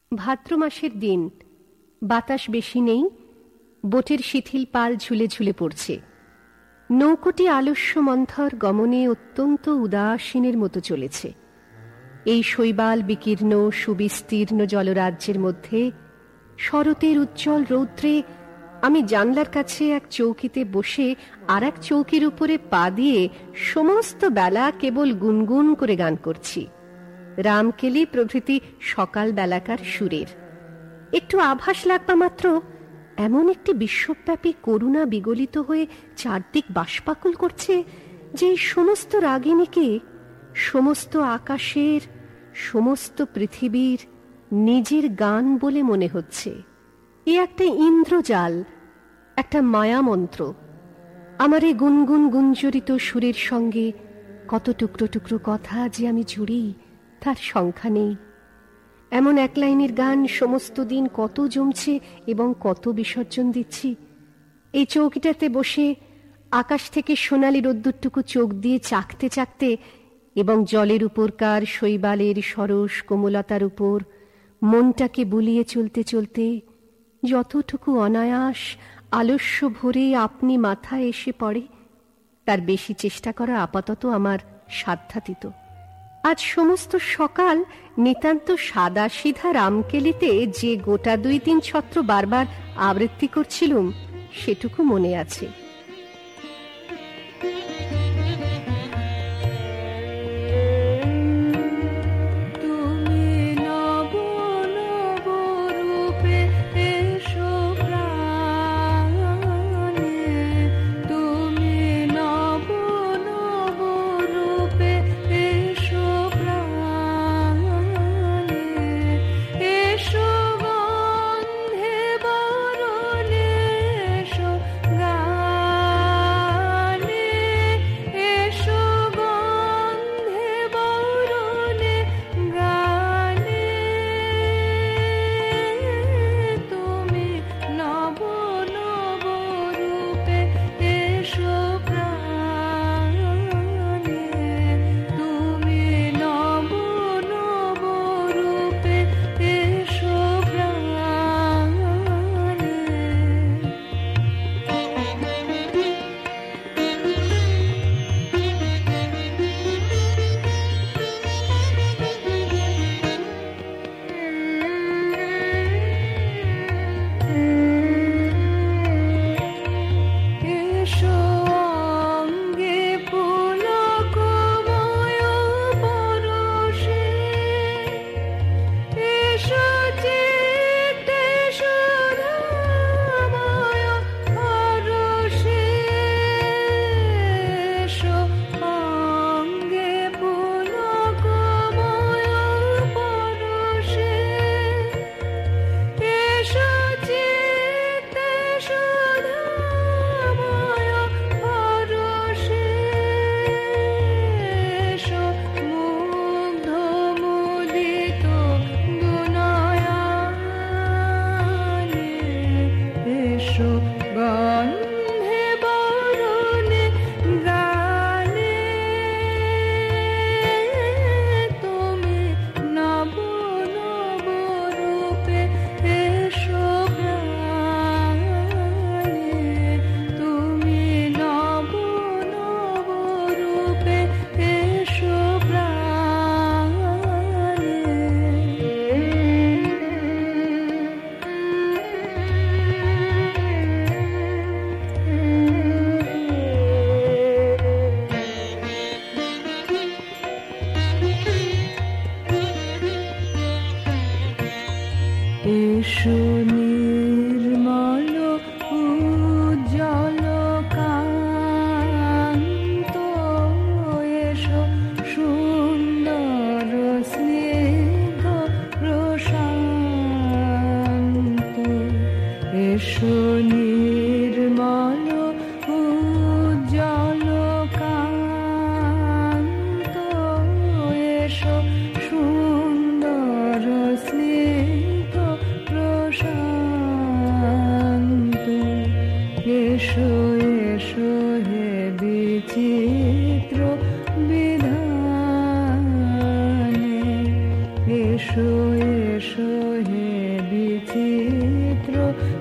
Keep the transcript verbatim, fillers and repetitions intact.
ভাদ্র মাসের দিন, বাতাস বেশি নেই, বোটের শিথিল পাল ঝুলে ঝুলে পড়ছে। নৌকোটি আলস্য মন্থর গমনে অত্যন্ত উদাসীনের মতো চলেছে। এই শৈবাল বিকীর্ণ সুবিস্তীর্ণ জলরাজ্যের মধ্যে শরতের উজ্জ্বল রৌদ্রে আমি জানলার কাছে এক চৌকিতে বসে আর এক চৌকির উপরে পা দিয়ে সমস্ত বেলা কেবল গুনগুন করে গান করছি, রামকেলি প্রভৃতি সকাল বেলাকার সুরের। একটু আভাস লাগবা মাত্র এমন একটি বিশ্বব্যাপী করুণা বিগলিত হয়ে চারদিক বাষ্পাকুল করছে যে এই সমস্ত রাগিণীকে সমস্ত আকাশের, সমস্ত পৃথিবীর নিজের গান বলে মনে হচ্ছে। এ একটা ইন্দ্রজাল, একটা মায়ামন্ত্র। আমার এই গুনগুন গুঞ্জরিত সুরের সঙ্গে কত টুকরো টুকরো কথা যে আমি জুড়ি তার সংখ্যা নেই। এমন এক লাইনের গান সমস্ত দিন কত জমছে এবং কত বিসর্জন দিচ্ছি। এই চৌকিটাতে বসে আকাশ থেকে সোনালি রোদ্দুরটুকু চোখ দিয়ে চাকতে চাকতে এবং জলের উপরকার শৈবালের সরস কোমলতার উপর মনটাকে বুলিয়ে চলতে চলতে যতটুকু অনায়াস আলস্য ভরে আপনি মাথায় এসে পড়ে, তার বেশি চেষ্টা করা আপাতত আমার সাধ্যাতীত। আজ সমস্ত সকাল নিতান্ত সাদা সিধা রামকেলিতে যে গোটা দুই তিন ছত্র বারবার আবৃত্তি করছিলুম সেটুকু মনে আছে। সুন্দর স্নিগ্ধ প্রশান্ত এসো হে বিচিত্র